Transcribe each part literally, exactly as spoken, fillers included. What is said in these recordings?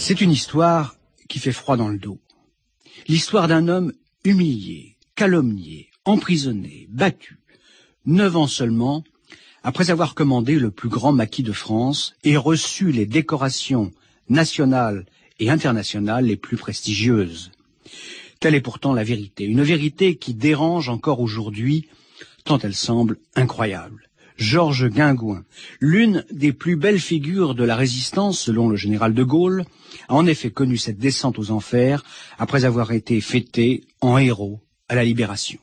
C'est une histoire qui fait froid dans le dos. L'histoire d'un homme humilié, calomnié, emprisonné, battu, neuf ans seulement, après avoir commandé le plus grand maquis de France et reçu les décorations nationales et internationales les plus prestigieuses. Telle est pourtant la vérité, une vérité qui dérange encore aujourd'hui, tant elle semble incroyable. Georges Guingouin, l'une des plus belles figures de la résistance selon le général de Gaulle, a en effet connu cette descente aux enfers après avoir été fêté en héros à la Libération.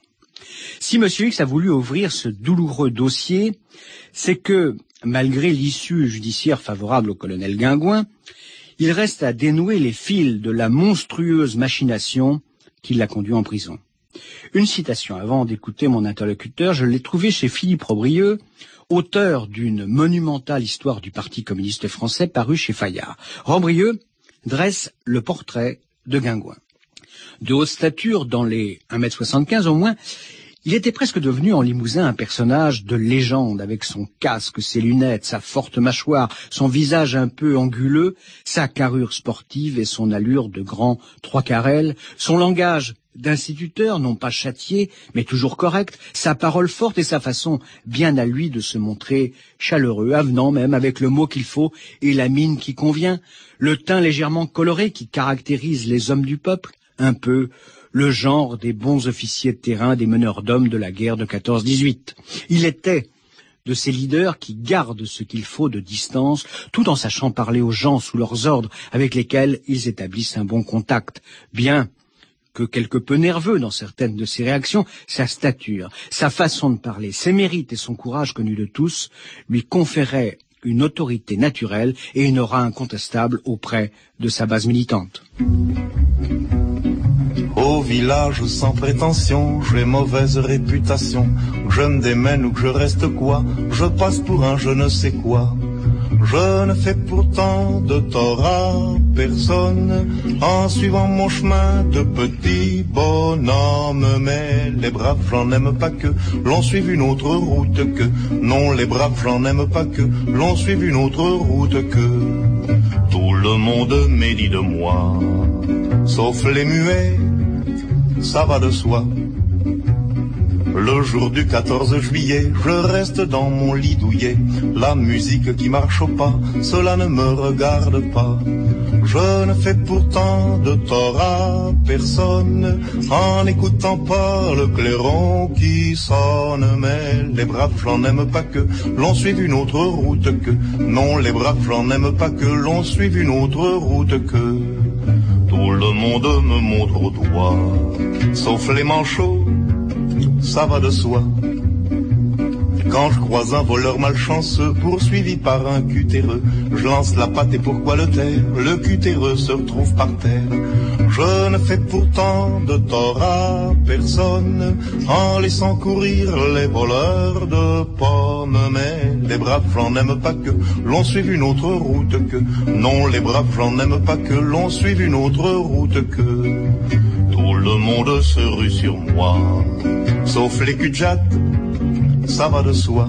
Si M. X a voulu ouvrir ce douloureux dossier, c'est que, malgré l'issue judiciaire favorable au colonel Guingouin, il reste à dénouer les fils de la monstrueuse machination qui l'a conduit en prison. Une citation avant d'écouter mon interlocuteur, je l'ai trouvée chez Philippe Robrieux, auteur d'une monumentale histoire du Parti communiste français parue chez Fayard. Robrieux dresse le portrait de Guingouin. De haute stature, dans les un mètre soixante-quinze au moins, il était presque devenu en Limousin un personnage de légende, avec son casque, ses lunettes, sa forte mâchoire, son visage un peu anguleux, sa carrure sportive et son allure de grand trois-quarts-aile, son langage d'instituteur, non pas châtié, mais toujours correct, sa parole forte et sa façon bien à lui de se montrer chaleureux, avenant même, avec le mot qu'il faut et la mine qui convient, le teint légèrement coloré qui caractérise les hommes du peuple, un peu le genre des bons officiers de terrain, des meneurs d'hommes de la guerre de quatorze dix-huit. Il était de ces leaders qui gardent ce qu'il faut de distance, tout en sachant parler aux gens sous leurs ordres, avec lesquels ils établissent un bon contact. Bien que quelque peu nerveux dans certaines de ses réactions, sa stature, sa façon de parler, ses mérites et son courage connus de tous lui conféraient une autorité naturelle et une aura incontestable auprès de sa base militante. Au village sans prétention, j'ai mauvaise réputation. Je me démène ou que je reste quoi, je passe pour un je ne sais quoi. Je ne fais pourtant de tort à personne en suivant mon chemin de petit bonhomme. Mais les braves, j'en aime pas que l'on suive une autre route que. Non, les braves, j'en aime pas que l'on suive une autre route que. Tout le monde médit de moi, sauf les muets, ça va de soi. Le jour du quatorze juillet, je reste dans mon lit douillet. La musique qui marche au pas, cela ne me regarde pas. Je ne fais pourtant de tort à personne en n'écoutant pas le clairon qui sonne. Mais les braves, j'en aime pas que l'on suive une autre route que. Non, les braves, j'en aime pas que l'on suive une autre route que. Tout le monde me montre au doigt, sauf les manchots, ça va de soi. Quand je croise un voleur malchanceux poursuivi par un cutéreux, je lance la patte et pourquoi le taire? Le cutéreux se retrouve par terre. Je ne fais pourtant de tort à personne en laissant courir les voleurs de pommes. Mais les braves, j'en aime pas que l'on suive une autre route que. Non, les braves, j'en aime pas que l'on suive une autre route que. Tout le monde se rue sur moi, sauf les cul-de-jatte, ça va de soi.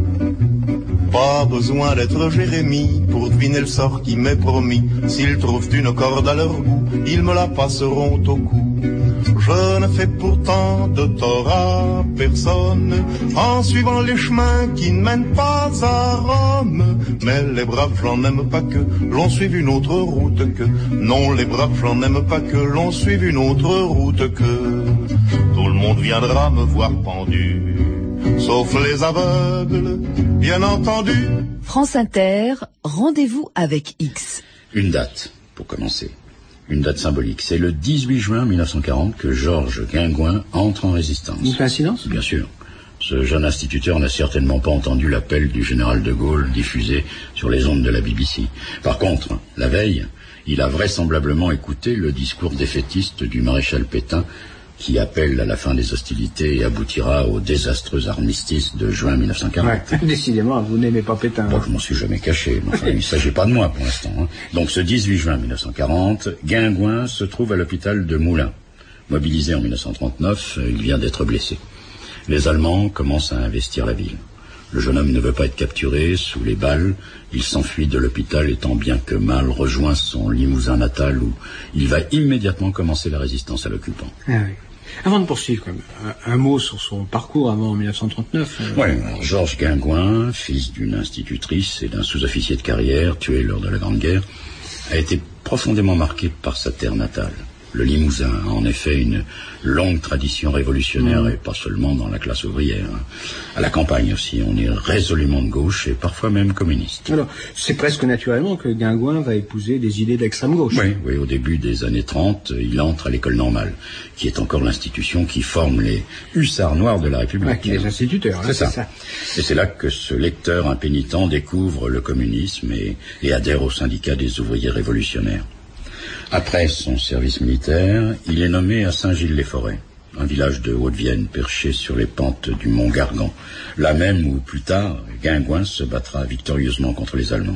Pas besoin d'être Jérémie pour deviner le sort qui m'est promis. S'ils trouvent une corde à leur goût, ils me la passeront au cou. Je ne fais pourtant de tort à personne en suivant les chemins qui ne mènent pas à Rome. Mais les braves, j'en aime pas que l'on suive une autre route que. Non, les braves, j'en aime pas que l'on suive une autre route que. Tout le monde viendra me voir pendu, sauf les aveugles, bien entendu. France Inter, rendez-vous avec X. Une date, pour commencer. Une date symbolique. C'est le dix-huit juin mille neuf cent quarante que Georges Guingouin entre en résistance. Une coïncidence ? Bien sûr. Ce jeune instituteur n'a certainement pas entendu l'appel du général de Gaulle diffusé sur les ondes de la B B C. Par contre, la veille, il a vraisemblablement écouté le discours défaitiste du maréchal Pétain qui appelle à la fin des hostilités et aboutira au désastreux armistice de juin mille neuf cent quarante. Ouais, décidément, vous n'aimez pas Pétain. Bon, je m'en suis jamais caché, mais enfin, il ne s'agit pas de moi pour l'instant. Hein. Donc ce dix-huit juin mille neuf cent quarante, Guingouin se trouve à l'hôpital de Moulins. Mobilisé en mille neuf cent trente-neuf, il vient d'être blessé. Les Allemands commencent à investir la ville. Le jeune homme ne veut pas être capturé sous les balles. Il s'enfuit de l'hôpital et tant bien que mal rejoint son Limousin natal où il va immédiatement commencer la résistance à l'occupant. Ah oui. Avant de poursuivre, quand même, un, un mot sur son parcours avant mille neuf cent trente-neuf. Euh... Oui, Georges Guingouin, fils d'une institutrice et d'un sous-officier de carrière tué lors de la Grande Guerre, a été profondément marqué par sa terre natale. Le Limousin a en effet une longue tradition révolutionnaire, mmh. et pas seulement dans la classe ouvrière. À la campagne aussi, on est résolument de gauche et parfois même communiste. Alors, c'est presque naturellement que Guingouin va épouser des idées d'extrême gauche. Oui, oui, au début des années trente, il entre à l'école normale, qui est encore l'institution qui forme les hussards noirs de la République. Ouais, les instituteurs, hein, c'est, c'est ça. ça. Et c'est là que ce lecteur impénitent découvre le communisme et, et adhère au syndicat des ouvriers révolutionnaires. Après son service militaire, il est nommé à Saint-Gilles-les-Forêts, un village de Haute-Vienne perché sur les pentes du mont Gargan, là même où, plus tard, Guingouin se battra victorieusement contre les Allemands.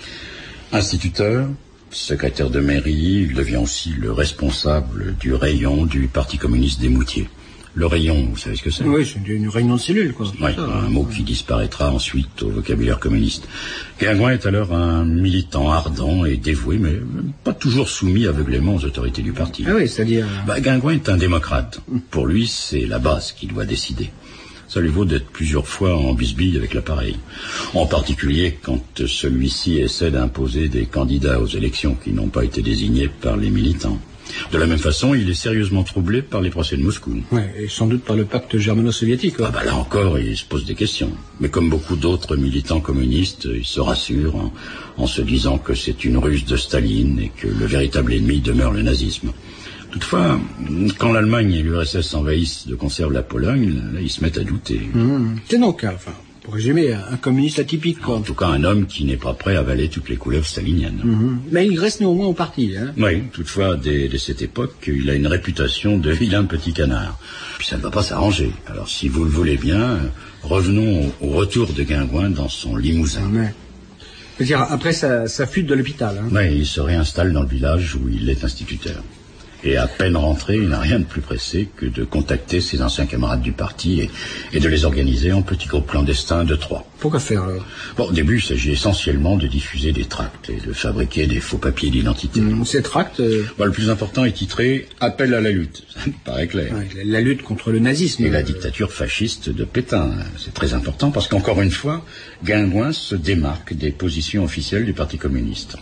Instituteur, secrétaire de mairie, il devient aussi le responsable du rayon du Parti communiste des Moutiers. Le rayon, vous savez ce que c'est? Oui, c'est une réunion de cellules, quoi. Oui, ça, un mot qui disparaîtra ensuite au vocabulaire communiste. Guingouin est alors un militant ardent et dévoué, mais pas toujours soumis aveuglément aux autorités du parti. Ah oui, c'est-à-dire... Bah, Guingouin est un démocrate. Pour lui, c'est la base qui doit décider. Ça lui vaut d'être plusieurs fois en bisbille avec l'appareil. En particulier quand celui-ci essaie d'imposer des candidats aux élections qui n'ont pas été désignés par les militants. De la même façon, il est sérieusement troublé par les procès de Moscou. Oui, et sans doute par le pacte germano-soviétique. Ah bah là encore, il se pose des questions. Mais comme beaucoup d'autres militants communistes, il se rassure en, en se disant que c'est une ruse de Staline et que le véritable ennemi demeure le nazisme. Toutefois, quand l'Allemagne et l'U R S S envahissent de conserve la Pologne, là, ils se mettent à douter. Mmh. C'est donc, enfin, pour résumer, un communiste atypique, quoi. En tout cas, un homme qui n'est pas prêt à avaler toutes les couleuvres staliniennes. Mmh. Mais il reste néanmoins au parti, hein. Oui, toutefois, dès, dès cette époque, il a une réputation de vilain petit canard. Puis ça ne va pas s'arranger. Alors, si vous le voulez bien, revenons au, au retour de Guingouin dans son Limousin. Ouais. C'est-à-dire, après sa, sa fuite de l'hôpital, hein. Oui, il se réinstalle dans le village où il est instituteur. Et à peine rentré, il n'a rien de plus pressé que de contacter ses anciens camarades du parti et, et de les organiser en petits groupes clandestins de trois. Pourquoi faire alors? Bon, au début, il s'agit essentiellement de diffuser des tracts et de fabriquer des faux papiers d'identité. Mmh, ces tracts euh... bon, le plus important est titré « Appel à la lutte ». Ça me paraît clair. Ouais, la, la lutte contre le nazisme. Et euh... la dictature fasciste de Pétain. C'est très important parce qu'encore une fois, Guingouin se démarque des positions officielles du Parti communiste.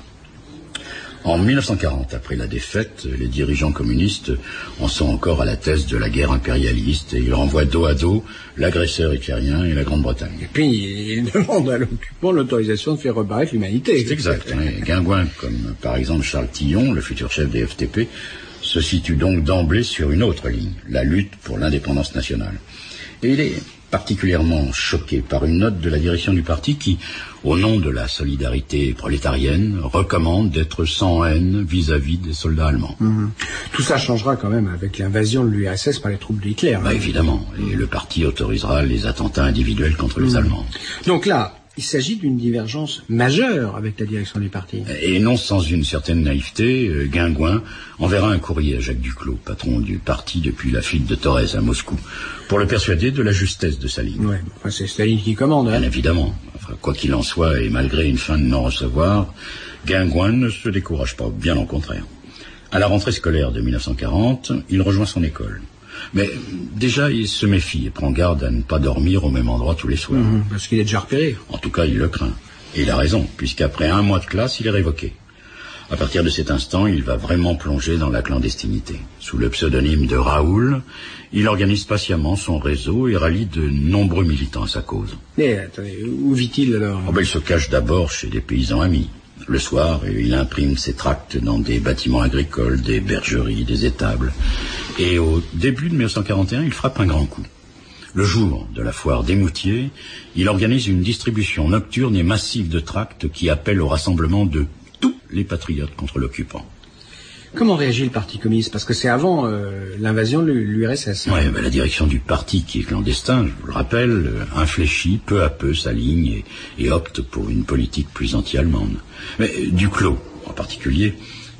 En mille neuf cent quarante, après la défaite, les dirigeants communistes en sont encore à la thèse de la guerre impérialiste et ils renvoient dos à dos l'agresseur hitlérien et la Grande-Bretagne. Et puis, ils demandent à l'occupant l'autorisation de faire reparaître l'humanité. C'est exact. Oui. Guingouin, comme par exemple Charles Tillon, le futur chef des F T P, se situe donc d'emblée sur une autre ligne, la lutte pour l'indépendance nationale. Et il est particulièrement choqué par une note de la direction du parti qui, au nom de la solidarité prolétarienne, recommande d'être sans haine vis-à-vis des soldats allemands. Mmh. Tout ça changera quand même avec l'invasion de l'U R S S par les troupes de Hitler. Bah, hein. Évidemment, et le parti autorisera les attentats individuels contre mmh. les Allemands. Donc là, il s'agit d'une divergence majeure avec la direction du parti. Et non sans une certaine naïveté, euh, Guingouin enverra un courrier à Jacques Duclos, patron du parti depuis la fuite de Thorez à Moscou, pour le persuader de la justesse de sa ligne. Ouais, enfin, c'est Staline qui commande. Hein. Bien évidemment. Enfin, quoi qu'il en soit, et malgré une fin de non-recevoir, Guingouin ne se décourage pas, bien au contraire. À la rentrée scolaire de mille neuf cent quarante, il rejoint son école. Mais déjà, il se méfie et prend garde à ne pas dormir au même endroit tous les soirs. Mmh, parce qu'il est déjà repéré. En tout cas, il le craint. Et il a raison, puisqu'après un mois de classe, il est révoqué. À partir de cet instant, il va vraiment plonger dans la clandestinité. Sous le pseudonyme de Raoul, il organise patiemment son réseau et rallie de nombreux militants à sa cause. Mais attendez, où vit-il alors? Oh ben, il se cache d'abord chez des paysans amis. Le soir, il imprime ses tracts dans des bâtiments agricoles, des bergeries, des étables. Et au début de mille neuf cent quarante et un, il frappe un grand coup. Le jour de la foire des Moutiers, il organise une distribution nocturne et massive de tracts qui appellent au rassemblement de tous les patriotes contre l'occupant. Comment réagit le Parti communiste? Parce que c'est avant euh, l'invasion de l'U R S S. Oui, ben, la direction du parti, qui est clandestin, je vous le rappelle, euh, infléchit peu à peu sa ligne et, et opte pour une politique plus anti-allemande. Mais Duclos, en particulier,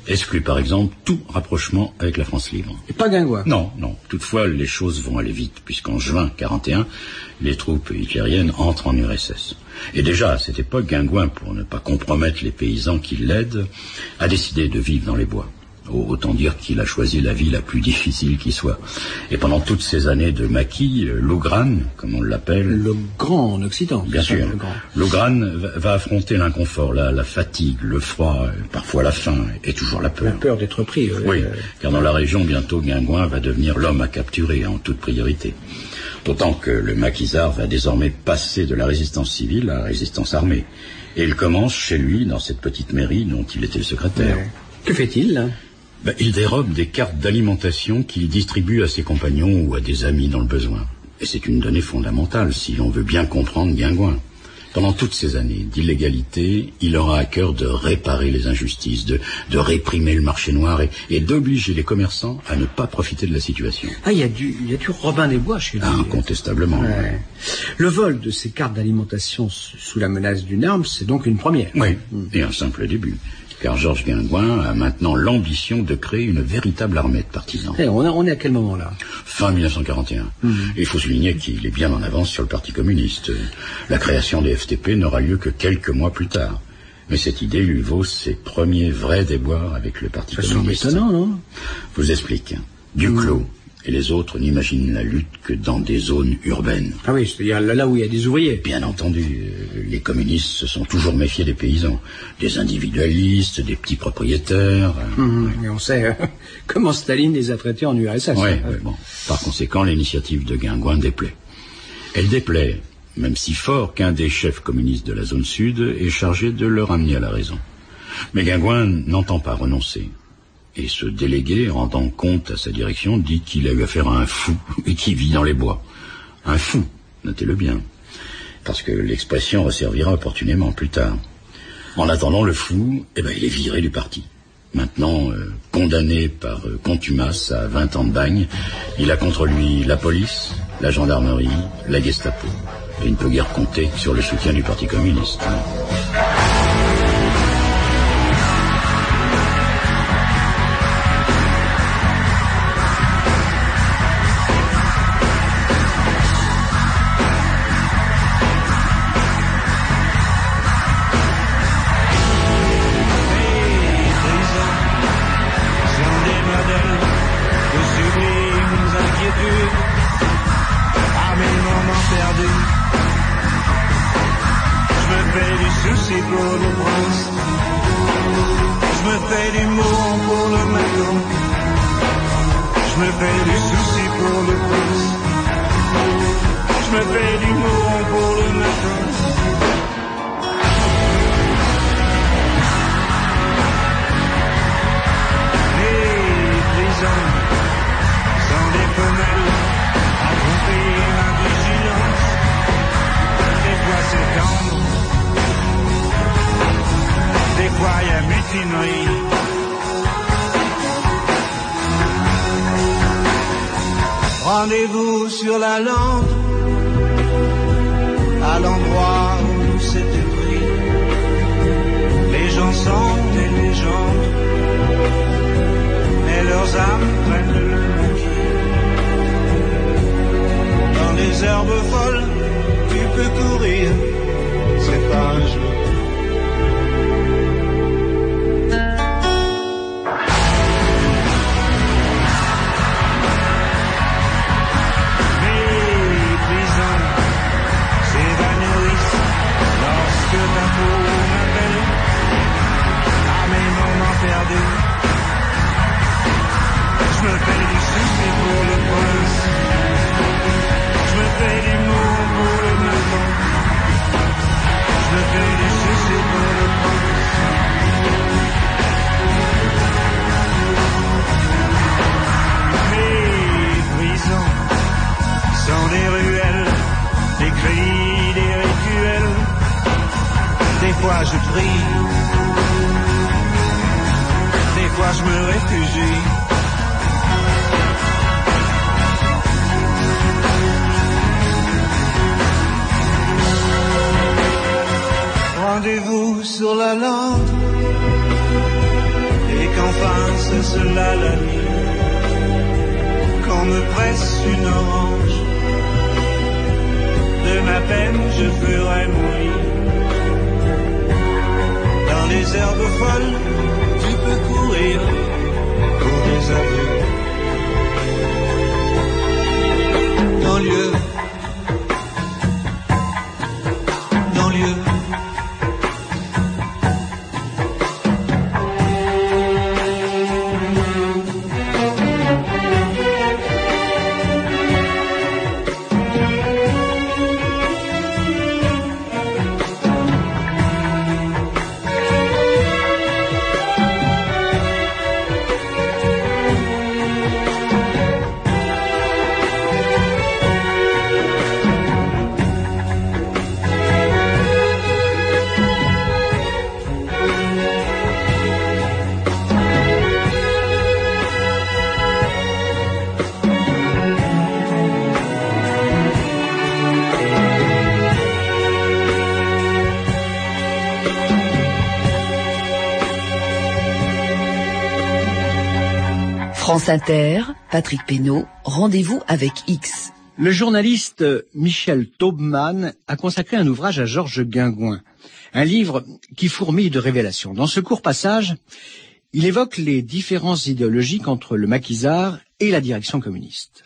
exclut par exemple tout rapprochement avec la France libre. Et pas Guingouin? Non, non. Toutefois, les choses vont aller vite, puisqu'en juin quarante et un, les troupes hitlériennes entrent en U R S S. Et déjà, à cette époque, Guingouin, pour ne pas compromettre les paysans qui l'aident, a décidé de vivre dans les bois. Autant dire qu'il a choisi la vie la plus difficile qui soit. Et pendant toutes ces années de maquis, l'Ougrane, comme on l'appelle... Le grand en Occident. Bien sûr. L'Ougrane va affronter l'inconfort, la, la fatigue, le froid, parfois la faim, et toujours la peur. La peur d'être pris. Euh, oui, euh... car dans la région, bientôt, Guingouin va devenir l'homme à capturer en toute priorité. D'autant que le maquisard va désormais passer de la résistance civile à la résistance armée. Et il commence chez lui, dans cette petite mairie dont il était le secrétaire. Ouais. Que fait-il, là? Ben, il dérobe des cartes d'alimentation qu'il distribue à ses compagnons ou à des amis dans le besoin. Et c'est une donnée fondamentale si l'on veut bien comprendre Guingouin. Pendant toutes ces années d'illégalité, il aura à cœur de réparer les injustices, de, de réprimer le marché noir et, et d'obliger les commerçants à ne pas profiter de la situation. Ah, il y a du, il y a du Robin des Bois chez lui. Ah, incontestablement. Ouais. Le vol de ces cartes d'alimentation sous la menace d'une arme, c'est donc une première. Oui, mmh. Et un simple début. Car Georges Guingouin a maintenant l'ambition de créer une véritable armée de partisans. Et on, a, on est à quel moment là? Fin mille neuf cent quarante et un. Mmh. Et il faut souligner qu'il est bien en avance sur le Parti communiste. La création des F T P n'aura lieu que quelques mois plus tard. Mais cette idée lui vaut ses premiers vrais déboires avec le Parti Ça communiste. C'est étonnant, non? Je vous explique. Duclos et les autres n'imaginent la lutte que dans des zones urbaines. Ah oui, c'est-à-dire là où il y a des ouvriers. Bien entendu, les communistes se sont toujours méfiés des paysans, des individualistes, des petits propriétaires. Mmh, et on sait euh, comment Staline les a traités en U R S S. Oui, ouais, bon. Par conséquent, l'initiative de Guingouin déplaît. Elle déplaît, même si fort qu'un des chefs communistes de la zone sud est chargé de le ramener à la raison. Mais Guingouin n'entend pas renoncer. Et ce délégué, rendant compte à sa direction, dit qu'il a eu affaire à un fou et qui vit dans les bois. Un fou, notez-le bien, parce que l'expression resservira opportunément plus tard. En attendant, le fou, eh ben, il est viré du parti. Maintenant, euh, condamné par euh, contumace à vingt ans de bagne, il a contre lui la police, la gendarmerie, la Gestapo. Et il ne peut guère compter sur le soutien du Parti communiste. Rendez-vous sur la lande, à l'endroit où c'était pris. Les gens sentent des légendes, mais leurs âmes prennent le maquis. Dans les herbes folles, tu peux courir, c'est pas un jeu. Je me fais du souci pour le prince, je me fais du mot pour le matin, je me fais du souci pour le prince. Les prisons sont des ruelles, des cris, des rituels. Des fois je prie, des fois je me réfugie. Rendez-vous sur la lande, et qu'enfin la nuit, quand me presse une orange, de ma peine je ferai mon lit. Dans les herbes folles, tu peux courir pour des aveux. Banlieue, banlieue. France Inter, Patrick Pénaud, rendez-vous avec X. Le journaliste Michel Taubman a consacré un ouvrage à Georges Guingouin, un livre qui fourmille de révélations. Dans ce court passage, il évoque les différences idéologiques entre le maquisard et la direction communiste.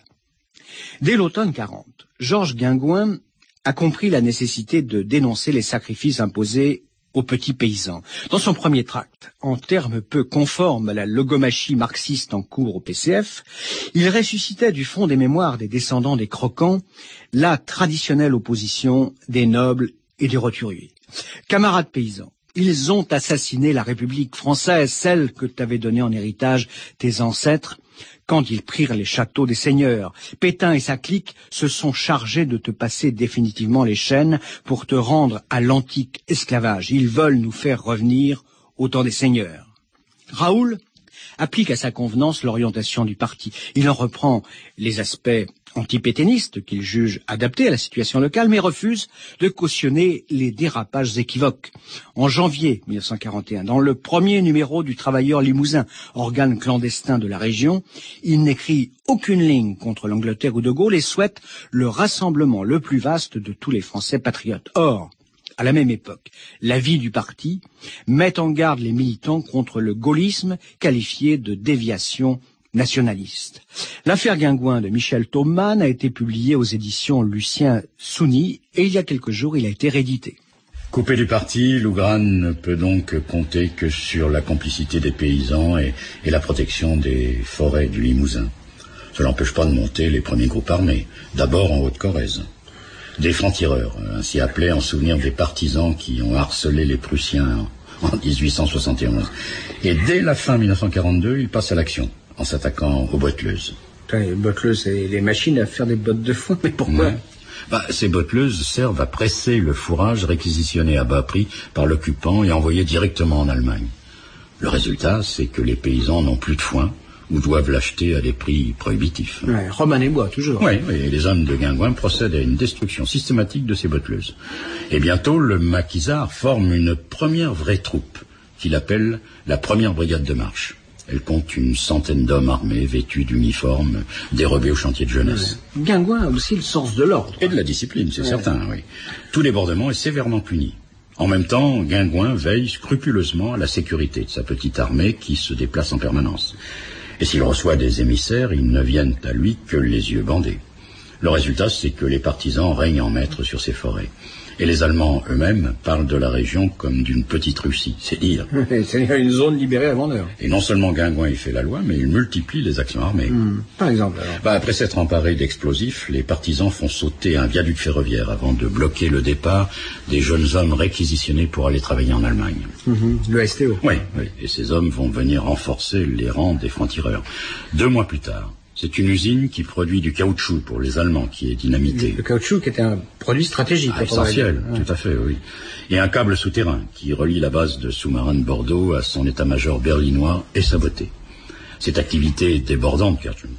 Dès l'automne quarante, Georges Guingouin a compris la nécessité de dénoncer les sacrifices imposés aux petits paysans. Dans son premier tract, en termes peu conformes à la logomachie marxiste en cours au P C F, il ressuscitait du fond des mémoires des descendants des croquants la traditionnelle opposition des nobles et des roturiers. Camarades paysans, ils ont assassiné la République française, celle que t'avaient donnée en héritage tes ancêtres, quand ils prirent les châteaux des seigneurs. Pétain et sa clique se sont chargés de te passer définitivement les chaînes pour te rendre à l'antique esclavage. Ils veulent nous faire revenir au temps des seigneurs. Raoul applique à sa convenance l'orientation du parti. Il en reprend les aspects antipétainistes qu'il juge adaptés à la situation locale, mais refuse de cautionner les dérapages équivoques. En janvier mille neuf cent quarante et un, dans le premier numéro du Travailleur Limousin, organe clandestin de la région, il n'écrit aucune ligne contre l'Angleterre ou De Gaulle et souhaite le rassemblement le plus vaste de tous les Français patriotes. Or, à la même époque, la vie du parti met en garde les militants contre le gaullisme qualifié de déviation nationaliste. L'affaire Guingouin de Michel Taubman a été publiée aux éditions Lucien Souni et il y a quelques jours, il a été réédité. Coupé du parti, Lougrane ne peut donc compter que sur la complicité des paysans et, et la protection des forêts du Limousin. Cela n'empêche pas de monter les premiers groupes armés, d'abord en Haute-Corrèze. Des francs-tireurs, ainsi appelés en souvenir des partisans qui ont harcelé les Prussiens en dix-huit cent soixante et onze. Et dès la fin mille neuf cent quarante-deux, ils passent à l'action, en s'attaquant aux botteleuses. Les botteleuses, c'est les machines à faire des bottes de foin, mais pourquoi ouais. bah, Ces botteleuses servent à presser le fourrage réquisitionné à bas prix par l'occupant et envoyé directement en Allemagne. Le résultat, c'est que les paysans n'ont plus de foin, ou doivent l'acheter à des prix prohibitifs. Ouais, Romain et Bois, toujours. Oui, et les hommes de Guingouin procèdent à une destruction systématique de ces botteleuses. Et bientôt, le maquisard forme une première vraie troupe, qu'il appelle la première brigade de marche. Elle compte une centaine d'hommes armés, vêtus d'uniformes, dérobés au chantier de jeunesse. Ouais. Guingouin a aussi le sens de l'ordre. Et de la discipline, c'est ouais. certain, oui. Tout débordement est sévèrement puni. En même temps, Guingouin veille scrupuleusement à la sécurité de sa petite armée qui se déplace en permanence. Et s'il reçoit des émissaires, ils ne viennent à lui que les yeux bandés. Le résultat, c'est que les partisans règnent en maître sur ces forêts. Et les Allemands eux-mêmes parlent de la région comme d'une petite Russie, c'est dire. C'est-à-dire une zone libérée avant l'heure. Et non seulement Guingouin y fait la loi, mais il multiplie les actions armées. Mmh. Par exemple, alors. Bah, après s'être emparés d'explosifs, les partisans font sauter un viaduc ferroviaire avant de bloquer le départ des jeunes hommes réquisitionnés pour aller travailler en Allemagne. Mmh. Le S T O. Oui, oui, et ces hommes vont venir renforcer les rangs des francs-tireurs. Deux mois plus tard, c'est une usine qui produit du caoutchouc pour les Allemands, qui est dynamité. Le caoutchouc qui était un produit stratégique. Ah, essentiel, ouais. Tout à fait, oui. Et un câble souterrain qui relie la base de sous-marins de Bordeaux à son état-major berlinois et saboté. Cette activité est débordante, car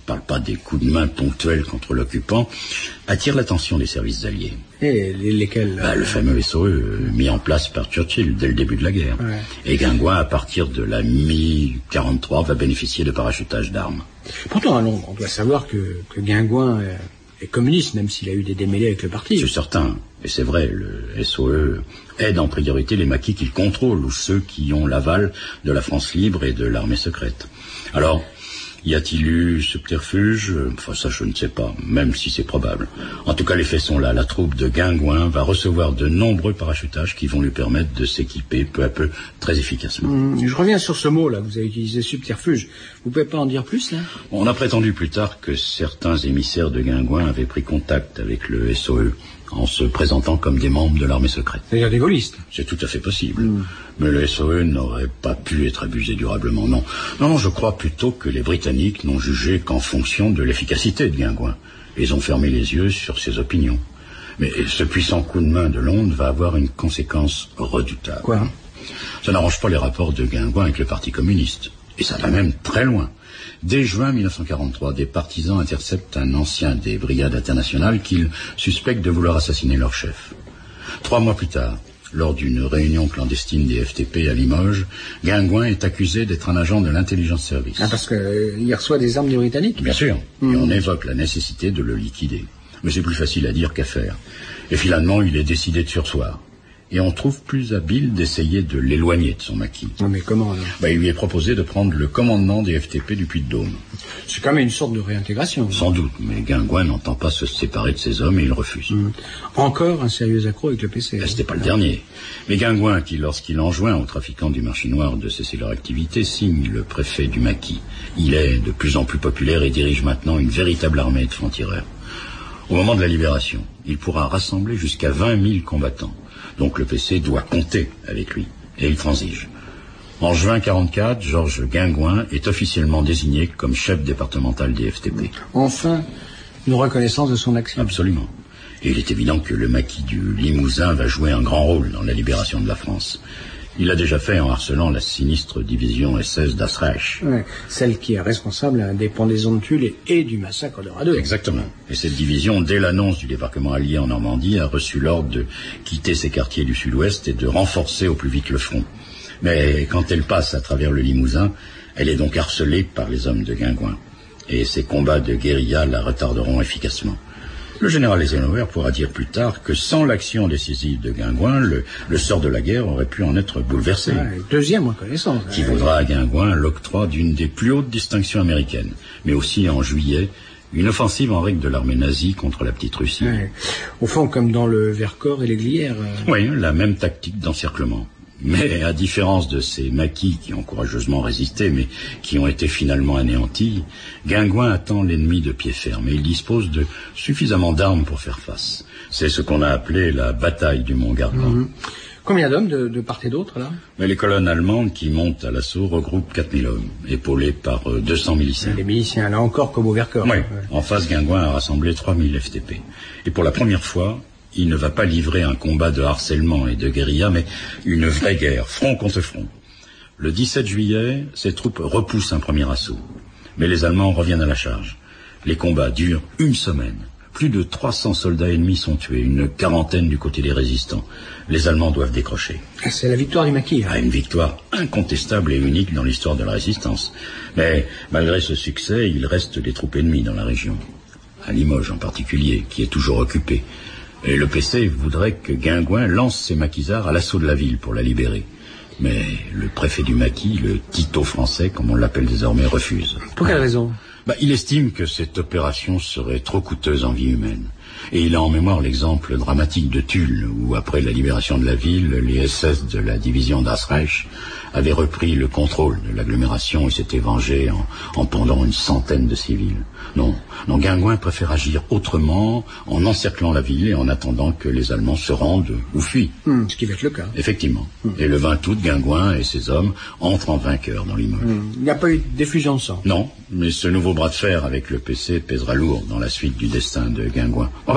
parle pas des coups de main ponctuels contre l'occupant, attire l'attention des services alliés. Et lesquels bah, Le fameux S O E euh, mis en place par Churchill dès le début de la guerre. Ouais. Et Guingouin, à partir de la mi quarante-trois, va bénéficier de parachutage d'armes. Pourtant, on, on doit savoir que, que Guingouin est, est communiste, même s'il a eu des démêlés avec le parti. C'est certain. Et c'est vrai, le S O E aide en priorité les maquis qu'il contrôle ou ceux qui ont l'aval de la France libre et de l'armée secrète. Alors, y a-t-il eu subterfuge? Enfin, ça, je ne sais pas, même si c'est probable. En tout cas, les faits sont là. La troupe de Guingouin va recevoir de nombreux parachutages qui vont lui permettre de s'équiper peu à peu très efficacement. Hum, je reviens sur ce mot, là, vous avez utilisé subterfuge. Vous pouvez pas en dire plus, là? On a prétendu plus tard que certains émissaires de Guingouin avaient pris contact avec le S O E en se présentant comme des membres de l'armée secrète. C'est-à-dire des gaullistes? C'est tout à fait possible. Mmh. Mais le S O E n'aurait pas pu être abusé durablement, non. Non, non, je crois plutôt que les Britanniques n'ont jugé qu'en fonction de l'efficacité de Guingouin. Ils ont fermé les yeux sur ses opinions. Mais ce puissant coup de main de Londres va avoir une conséquence redoutable. Quoi? Ça n'arrange pas les rapports de Guingouin avec le Parti communiste. Et ça va même très loin. Dès juin mille neuf cent quarante-trois, des partisans interceptent un ancien des brigades internationales qu'ils suspectent de vouloir assassiner leur chef. Trois mois plus tard, lors d'une réunion clandestine des F T P à Limoges, Guingouin est accusé d'être un agent de l'intelligence service. Ah, parce qu'il euh, reçoit des armes des Britanniques? Bien sûr. Mmh. Et on évoque la nécessité de le liquider. Mais c'est plus facile à dire qu'à faire. Et finalement, il est décidé de surseoir. Et on trouve plus habile d'essayer de l'éloigner de son maquis. Non, mais comment alors? Bah, il lui est proposé de prendre le commandement des F T P du Puy-de-Dôme. C'est quand même une sorte de réintégration. Sans doute, mais Guingouin n'entend pas se séparer de ses hommes et il refuse. Mmh. Encore un sérieux accroc avec le P C. Bah, c'était pas le dernier. Mais Guingouin, qui lorsqu'il enjoint aux trafiquants du marché noir de cesser leur activité, signe le préfet du maquis. Il est de plus en plus populaire et dirige maintenant une véritable armée de francs-tireurs. Au moment de la libération, il pourra rassembler jusqu'à vingt mille combattants. Donc le P C doit compter avec lui. Et il transige. En juin quarante-quatre, Georges Guingouin est officiellement désigné comme chef départemental des F T P. Enfin, une reconnaissance de son action. Absolument. Et il est évident que le maquis du Limousin va jouer un grand rôle dans la libération de la France. Il l'a déjà fait en harcelant la sinistre division S S d'Asreich. Ouais, celle qui est responsable des pendaisons de Tulle et, et du massacre de Radeau. Exactement. Et cette division, dès l'annonce du débarquement allié en Normandie, a reçu l'ordre de quitter ses quartiers du sud-ouest et de renforcer au plus vite le front. Mais quand elle passe à travers le Limousin, elle est donc harcelée par les hommes de Guingouin. Et ces combats de guérilla la retarderont efficacement. Le général Eisenhower pourra dire plus tard que sans l'action décisive de Guingouin, le, le sort de la guerre aurait pu en être bouleversé. Ouais, deuxième reconnaissance. Qui vaudra à Guingouin l'octroi d'une des plus hautes distinctions américaines. Mais aussi en juillet, une offensive en règle de l'armée nazie contre la petite Russie. Ouais. Au fond, comme dans le Vercors et les Glières. Euh... Oui, la même tactique d'encerclement. Mais à différence de ces maquis qui ont courageusement résisté, mais qui ont été finalement anéantis, Guingouin attend l'ennemi de pied ferme et il dispose de suffisamment d'armes pour faire face. C'est ce qu'on a appelé la bataille du Mont Gargan. Mmh. Combien d'hommes de, de part et d'autre, là? Mais les colonnes allemandes qui montent à l'assaut regroupent quatre mille hommes, épaulés par euh, deux cents miliciens. Les miliciens, là encore, comme au Vercors. Oui, ouais. En face, Guingouin a rassemblé trois mille F T P. Et pour la première fois, il ne va pas livrer un combat de harcèlement et de guérilla, mais une vraie guerre, front contre front. Le dix-sept juillet, ses troupes repoussent un premier assaut. Mais les Allemands reviennent à la charge. Les combats durent une semaine. Plus de trois cents soldats ennemis sont tués, une quarantaine du côté des résistants. Les Allemands doivent décrocher. C'est la victoire du maquis. Hein. Ah, une victoire incontestable et unique dans l'histoire de la résistance. Mais malgré ce succès, il reste des troupes ennemies dans la région. À Limoges en particulier, qui est toujours occupée. Et le P C voudrait que Guingouin lance ses maquisards à l'assaut de la ville pour la libérer. Mais le préfet du maquis, le Tito français, comme on l'appelle désormais, refuse. Pour quelle raison? Bah, il estime que cette opération serait trop coûteuse en vie humaine. Et il a en mémoire l'exemple dramatique de Tulle, où après la libération de la ville, les S S de la division d'Asreich avaient repris le contrôle de l'agglomération et s'étaient vengés en, en pendant une centaine de civils. Non, non, Guingouin préfère agir autrement, en encerclant la ville et en attendant que les Allemands se rendent ou fuient. Mmh, ce qui va être le cas. Effectivement. Mmh. Et le vingt août, Guingouin et ses hommes entrent en vainqueurs dans Limoges. Mmh. Il n'y a pas eu d'effusion de sang. Non, mais ce nouveau bras de fer avec le P C pèsera lourd dans la suite du destin de Guingouin. Enfin,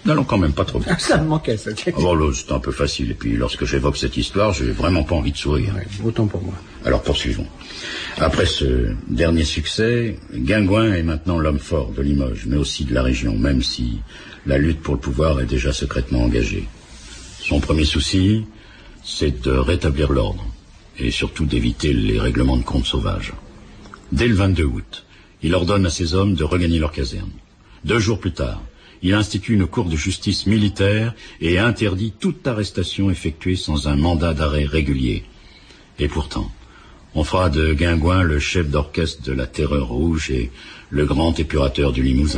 N'allons quand même pas trop vite. Ça me manquait, ça. Ah bon, là, c'est un peu facile. Et puis, lorsque j'évoque cette histoire, j'ai vraiment pas envie de sourire. Ouais, autant pour moi. Alors, poursuivons. Après ce dernier succès, Guingouin est maintenant l'homme fort de Limoges, mais aussi de la région, même si la lutte pour le pouvoir est déjà secrètement engagée. Son premier souci, c'est de rétablir l'ordre, et surtout d'éviter les règlements de compte sauvages. Dès le vingt-deux août, il ordonne à ses hommes de regagner leur caserne. Deux jours plus tard, il institue une cour de justice militaire et interdit toute arrestation effectuée sans un mandat d'arrêt régulier. Et pourtant, on fera de Guingouin le chef d'orchestre de la Terreur rouge et le grand épurateur du Limousin.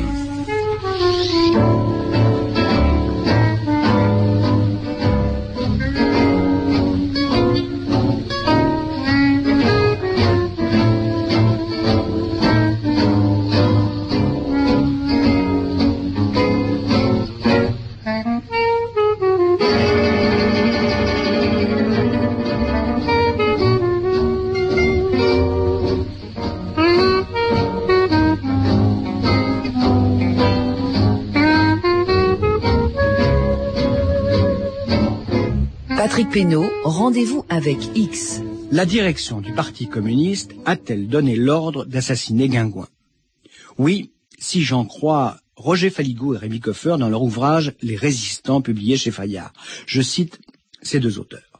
Patrick Pénaud, rendez-vous avec X. La direction du Parti communiste a-t-elle donné l'ordre d'assassiner Guingouin? Oui, si j'en crois Roger Faligot et Rémi Koffer dans leur ouvrage « Les résistants » publié chez Fayard. Je cite ces deux auteurs.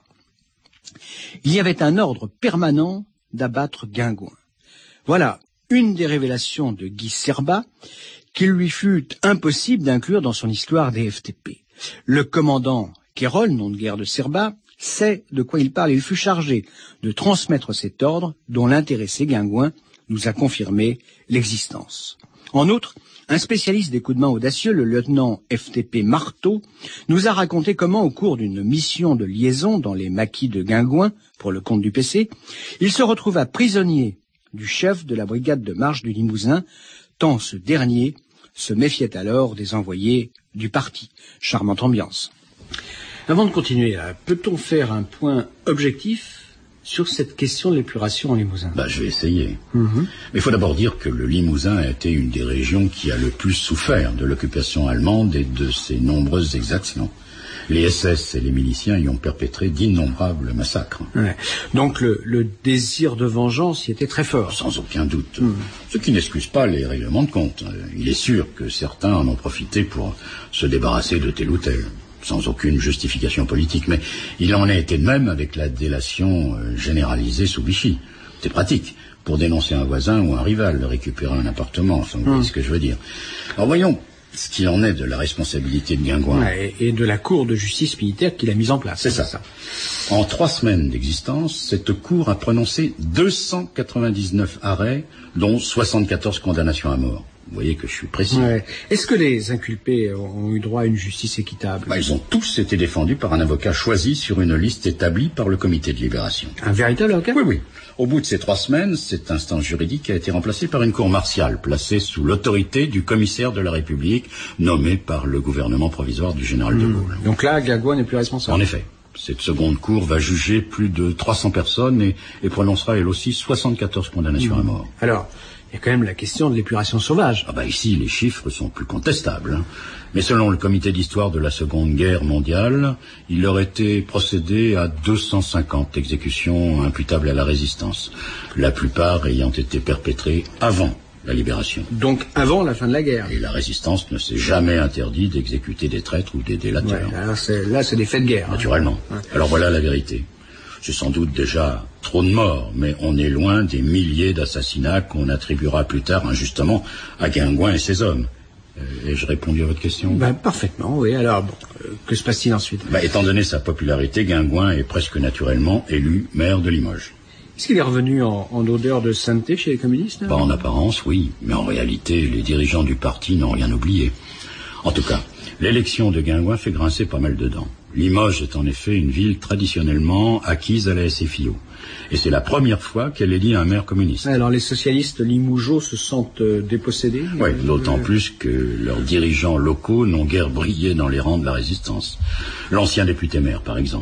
Il y avait un ordre permanent d'abattre Guingouin. Voilà une des révélations de Guy Serbat qu'il lui fut impossible d'inclure dans son histoire des F T P. Le commandant Quérol, nom de guerre de Serbat, sait de quoi il parle et il fut chargé de transmettre cet ordre dont l'intéressé Guingouin nous a confirmé l'existence. En outre, un spécialiste des coups de main audacieux, le lieutenant F T P Marteau, nous a raconté comment, au cours d'une mission de liaison dans les maquis de Guingouin, pour le compte du P C, il se retrouva prisonnier du chef de la brigade de marche du Limousin, tant ce dernier se méfiait alors des envoyés du parti. Charmante ambiance. Avant de continuer, peut-on faire un point objectif sur cette question de l'épuration en Limousin? Bah, je vais essayer. Mm-hmm. Mais il faut d'abord dire que le Limousin a été une des régions qui a le plus souffert de l'occupation allemande et de ses nombreuses exactions. Les S S et les miliciens y ont perpétré d'innombrables massacres. Ouais. Donc le, le désir de vengeance y était très fort. Sans aucun doute. Mm. Ce qui n'excuse pas les règlements de compte. Il est sûr que certains en ont profité pour se débarrasser de tel ou tel, sans aucune justification politique. Mais il en a été de même avec la délation généralisée sous Vichy. C'est pratique pour dénoncer un voisin ou un rival, récupérer un appartement, enfin, vous voyez mm. ce que je veux dire. Alors voyons ce qu'il en est de la responsabilité de Guingouin. Ouais, et de la cour de justice militaire qu'il a mise en place. C'est ça. ça. En trois semaines d'existence, cette cour a prononcé deux cent quatre-vingt-dix-neuf arrêts, dont soixante-quatorze condamnations à mort. Vous voyez que je suis précis. Ouais. Est-ce que les inculpés ont eu droit à une justice équitable? Bah, ils ont tous été défendus par un avocat choisi sur une liste établie par le comité de libération. Un véritable avocat? Oui, oui. Au bout de ces trois semaines, cette instance juridique a été remplacée par une cour martiale, placée sous l'autorité du commissaire de la République, nommé par le gouvernement provisoire du général de Gaulle. Mmh. Donc là, Guingouin n'est plus responsable. En effet. Cette seconde cour va juger plus de trois cents personnes et, et prononcera elle aussi soixante-quatorze condamnations mmh. à mort. Alors, il y a quand même la question de l'épuration sauvage. Ah bah ici, les chiffres sont plus contestables. Hein. Mais selon le comité d'histoire de la Seconde Guerre mondiale, il aurait été procédé à deux cent cinquante exécutions imputables à la résistance, la plupart ayant été perpétrées avant la libération. Donc avant la fin de la guerre. Et la résistance ne s'est jamais interdit d'exécuter des traîtres ou des délateurs. Ouais, alors c'est, là, c'est des faits de guerre. Naturellement. Hein. Alors voilà la vérité. C'est sans doute déjà trop de morts, mais on est loin des milliers d'assassinats qu'on attribuera plus tard injustement à Guingouin et ses hommes. Euh, Ai-je répondu à votre question? Ben, parfaitement, oui. Alors, bon, euh, que se passe-t-il ensuite? Ben, étant donné sa popularité, Guingouin est presque naturellement élu maire de Limoges. Est-ce qu'il est revenu en, en odeur de sainteté chez les communistes? Pas en apparence, oui, mais en réalité, les dirigeants du parti n'ont rien oublié. En tout cas, l'élection de Guingouin fait grincer pas mal de dents. Limoges est en effet une ville traditionnellement acquise à la S F I O. Et c'est la première fois qu'elle élit un maire communiste. Alors les socialistes limougeaux se sentent euh, dépossédés? Oui, d'autant euh... plus que leurs dirigeants locaux n'ont guère brillé dans les rangs de la résistance. L'ancien député maire, par exemple,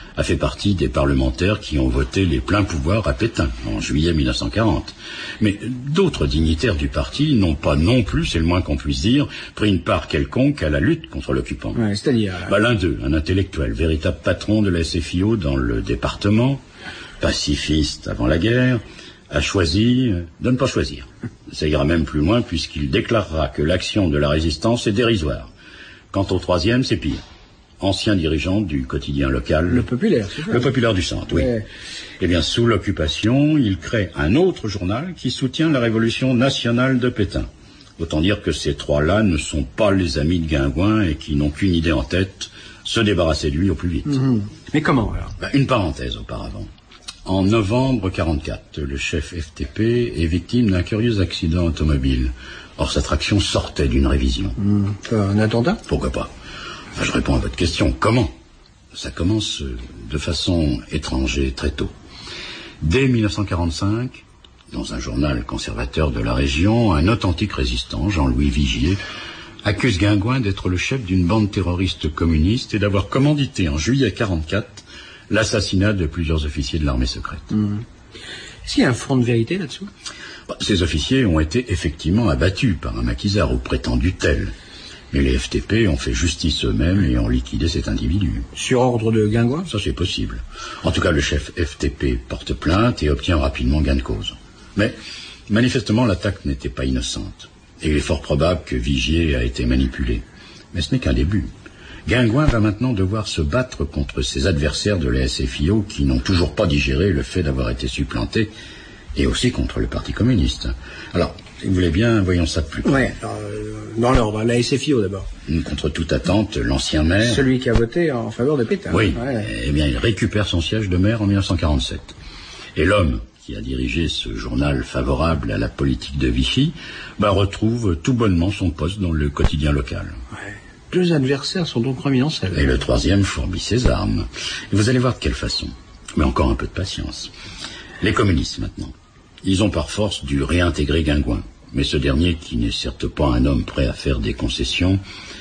a fait partie des parlementaires qui ont voté les pleins pouvoirs à Pétain en juillet mille neuf cent quarante. Mais d'autres dignitaires du parti n'ont pas non plus, c'est le moins qu'on puisse dire, pris une part quelconque à la lutte contre l'occupant. Ouais, c'est-à-dire bah, l'un d'eux, un intellectuel, véritable patron de la S F I O dans le département, pacifiste avant la guerre, a choisi de ne pas choisir. Ça ira même plus loin puisqu'il déclarera que l'action de la résistance est dérisoire. Quant au troisième, c'est pire. Ancien dirigeant du quotidien local. Le Populaire, c'est ça? Le Populaire du Centre, oui. Ouais. Eh bien, sous l'occupation, il crée un autre journal qui soutient la révolution nationale de Pétain. Autant dire que ces trois-là ne sont pas les amis de Guingouin et qui n'ont qu'une idée en tête, se débarrasser de lui au plus vite. Mmh. Mais comment, alors? Ben, une parenthèse auparavant. En novembre quarante-quatre, le chef F T P est victime d'un curieux accident automobile. Or, sa traction sortait d'une révision. Mmh. Un attentat? Pourquoi pas? Enfin, je réponds à votre question. Comment? Ça commence de façon étrange et très tôt. Dès mille neuf cent quarante-cinq, dans un journal conservateur de la région, un authentique résistant, Jean-Louis Vigier, accuse Guingouin d'être le chef d'une bande terroriste communiste et d'avoir commandité en juillet quarante-quatre l'assassinat de plusieurs officiers de l'armée secrète. Mmh. Est-ce qu'il y a un fond de vérité là-dessous? Bah, ces officiers ont été effectivement abattus par un maquisard ou prétendu tel. Mais les F T P ont fait justice eux-mêmes et ont liquidé cet individu. Sur ordre de Guingouin? Ça, c'est possible. En tout cas, le chef F T P porte plainte et obtient rapidement gain de cause. Mais, manifestement, l'attaque n'était pas innocente. Et il est fort probable que Vigier a été manipulé. Mais ce n'est qu'un début. Guingouin va maintenant devoir se battre contre ses adversaires de la S F I O qui n'ont toujours pas digéré le fait d'avoir été supplantés, et aussi contre le Parti communiste. Alors, si vous voulez bien, voyons ça de plus près. Ouais, alors, euh, dans l'ordre, la S F I O d'abord. Contre toute attente, l'ancien maire... Celui qui a voté en faveur de Pétain. Oui, ouais. Eh bien, il récupère son siège de maire en mille neuf cent quarante-sept. Et l'homme qui a dirigé ce journal favorable à la politique de Vichy, bah, retrouve tout bonnement son poste dans le quotidien local. Ouais. Deux adversaires sont donc remis en selle. Et le troisième fourbit ses armes. Et vous allez voir de quelle façon. Mais encore un peu de patience. Les communistes, maintenant. Ils ont par force dû réintégrer Guingouin. Mais ce dernier, qui n'est certes pas un homme prêt à faire des concessions,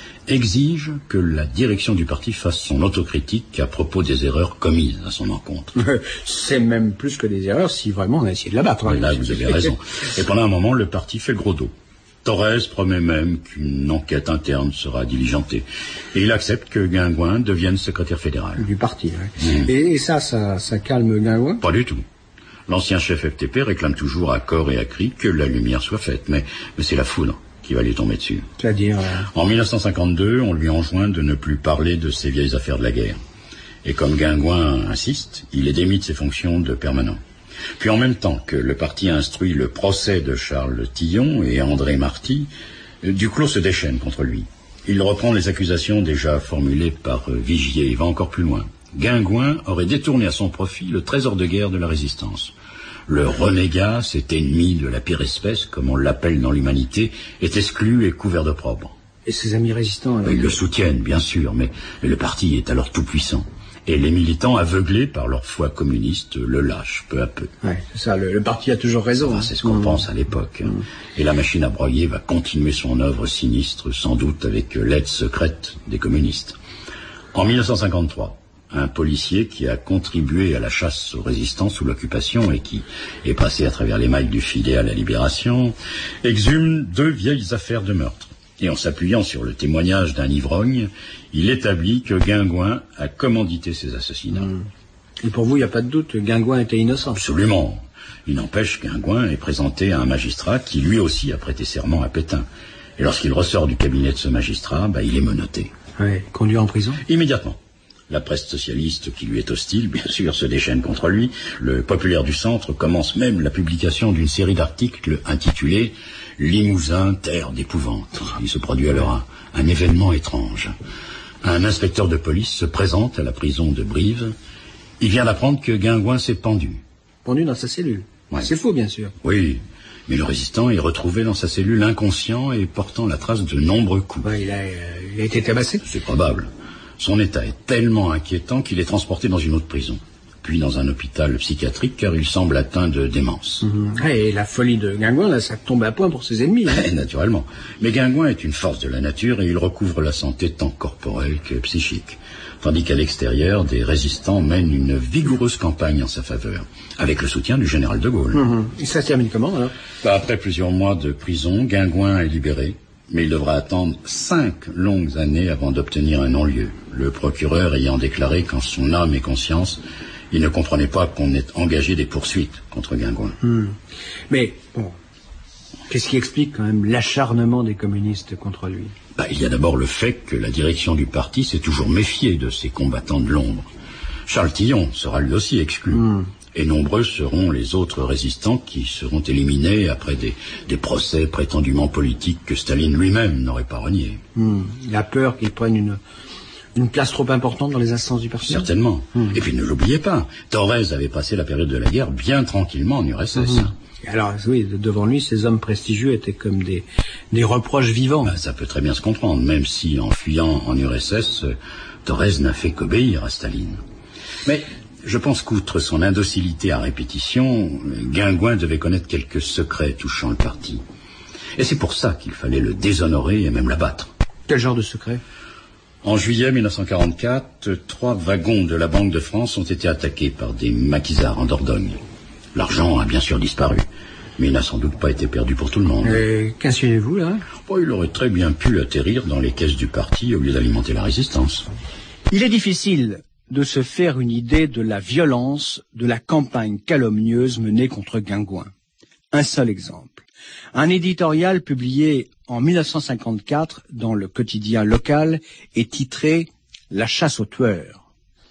exige que la direction du parti fasse son autocritique à propos des erreurs commises à son encontre. C'est même plus que des erreurs si vraiment on a essayé de l'abattre. Hein. Là, vous avez raison. Et pendant un moment, le parti fait le gros dos. Torres promet même qu'une enquête interne sera diligentée. Et il accepte que Guingouin devienne secrétaire fédéral. Du parti, oui. Mmh. Et, et ça, ça, ça calme Guingouin? Pas du tout. L'ancien chef F T P réclame toujours à corps et à cri que la lumière soit faite. Mais, mais c'est la foudre qui va lui tomber dessus. C'est-à-dire... Euh... En mille neuf cent cinquante-deux, on lui enjoint de ne plus parler de ces vieilles affaires de la guerre. Et comme Guingouin insiste, il est démis de ses fonctions de permanent. Puis en même temps que le parti instruit le procès de Charles Tillon et André Marty, Duclos se déchaîne contre lui. Il reprend les accusations déjà formulées par Vigier et va encore plus loin. Guingouin aurait détourné à son profit le trésor de guerre de la résistance. Le renégat, cet ennemi de la pire espèce, comme on l'appelle dans l'humanité, est exclu et couvert d'opprobre. Et ses amis résistants... Ils le soutiennent, bien sûr, mais le parti est alors tout puissant. Et les militants, aveuglés par leur foi communiste, le lâchent peu à peu. Ouais, c'est ça, le, le parti a toujours raison. Enfin, c'est ce qu'on mmh. pense à l'époque. Mmh. Et la machine à broyer va continuer son œuvre sinistre, sans doute avec l'aide secrète des communistes. En mille neuf cent cinquante-trois, un policier qui a contribué à la chasse aux résistants sous l'occupation et qui est passé à travers les mailles du filet à la libération, exhume deux vieilles affaires de meurtre. Et en s'appuyant sur le témoignage d'un ivrogne, il établit que Guingouin a commandité ces assassinats. Mmh. Et pour vous, il n'y a pas de doute, Guingouin était innocent? Absolument. Il n'empêche qu'Guingouin est présenté à un magistrat qui lui aussi a prêté serment à Pétain. Et lorsqu'il ressort du cabinet de ce magistrat, bah, il est menotté. Ouais, conduit en prison? Immédiatement. La presse socialiste qui lui est hostile, bien sûr, se déchaîne contre lui. Le Populaire du Centre commence même la publication d'une série d'articles intitulés « Limousin, terre d'épouvante ». Il se produit alors un, un événement étrange. Un inspecteur de police se présente à la prison de Brive. Il vient d'apprendre que Guingouin s'est pendu. Pendu dans sa cellule? Ouais. C'est faux, bien sûr. Oui, mais le résistant est retrouvé dans sa cellule inconscient et portant la trace de nombreux coups. Ouais, il, a, euh, il a été tabassé? C'est probable. Son état est tellement inquiétant qu'il est transporté dans une autre prison. puis dans un hôpital psychiatrique car il semble atteint de démence. Mmh. Et la folie de Guingouin, là, ça tombe à point pour ses ennemis. Hein. Naturellement. Mais Guingouin est une force de la nature et il recouvre la santé tant corporelle que psychique. Tandis qu'à l'extérieur, des résistants mènent une vigoureuse campagne en sa faveur, avec le soutien du général de Gaulle. Mmh. Et ça se termine comment, alors? Bah, après plusieurs mois de prison, Guingouin est libéré, mais il devra attendre cinq longues années avant d'obtenir un non-lieu, le procureur ayant déclaré qu'en son âme et conscience, il ne comprenait pas qu'on ait engagé des poursuites contre Guingouin. Mmh. Mais, bon, qu'est-ce qui explique quand même l'acharnement des communistes contre lui? Bah, il y a d'abord le fait que la direction du parti s'est toujours méfiée de ces combattants de l'ombre. Charles Tillon sera lui aussi exclu. Mmh. Et nombreux seront les autres résistants qui seront éliminés après des, des procès prétendument politiques que Staline lui-même n'aurait pas reniés. Mmh. Il a peur qu'ils prennent une, une place trop importante dans les instances du parti. Certainement. Mmh. Et puis ne l'oubliez pas, Thorez avait passé la période de la guerre bien tranquillement en U R S S. Mmh. Alors, oui, devant lui, ces hommes prestigieux étaient comme des, des reproches vivants. Ben, ça peut très bien se comprendre, même si, en fuyant en U R S S, Thorez n'a fait qu'obéir à Staline. Mais je pense qu'outre son indocilité à répétition, Guingouin devait connaître quelques secrets touchant le parti. Et c'est pour ça qu'il fallait le déshonorer et même l'abattre. Quel genre de secret? En juillet mille neuf cent quarante-quatre, trois wagons de la Banque de France ont été attaqués par des maquisards en Dordogne. L'argent a bien sûr disparu, mais il n'a sans doute pas été perdu pour tout le monde. Et qu'insinuez-vous, là? Oh, il aurait très bien pu atterrir dans les caisses du parti au lieu d'alimenter la résistance. Il est difficile de se faire une idée de la violence de la campagne calomnieuse menée contre Guingouin. Un seul exemple. Un éditorial publié en mille neuf cent cinquante-quatre dans le quotidien local est titré « La chasse aux tueurs ».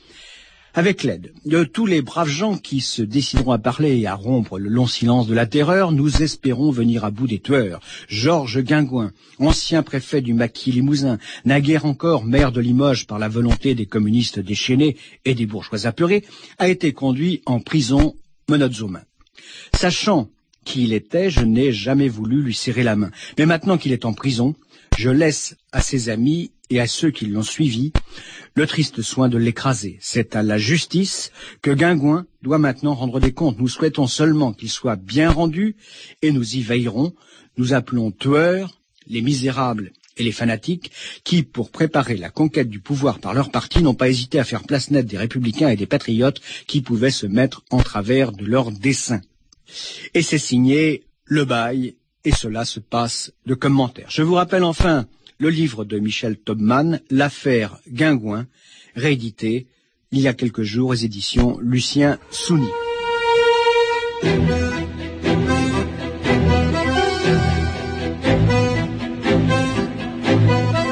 Avec l'aide de tous les braves gens qui se décideront à parler et à rompre le long silence de la terreur, nous espérons venir à bout des tueurs. Georges Guingouin, ancien préfet du maquis Limousin, naguère encore maire de Limoges par la volonté des communistes déchaînés et des bourgeois apeurés, a été conduit en prison menottes aux mains. Sachant qui il était, je n'ai jamais voulu lui serrer la main. Mais maintenant qu'il est en prison, je laisse à ses amis et à ceux qui l'ont suivi le triste soin de l'écraser. C'est à la justice que Guingouin doit maintenant rendre des comptes. Nous souhaitons seulement qu'il soit bien rendu et nous y veillerons. Nous appelons tueurs les misérables et les fanatiques qui, pour préparer la conquête du pouvoir par leur parti, n'ont pas hésité à faire place nette des républicains et des patriotes qui pouvaient se mettre en travers de leurs desseins. Et c'est signé Le Bail, et cela se passe de commentaires. Je vous rappelle enfin le livre de Michel Taubman, L'affaire Guingouin, réédité il y a quelques jours aux éditions Lucien Souni.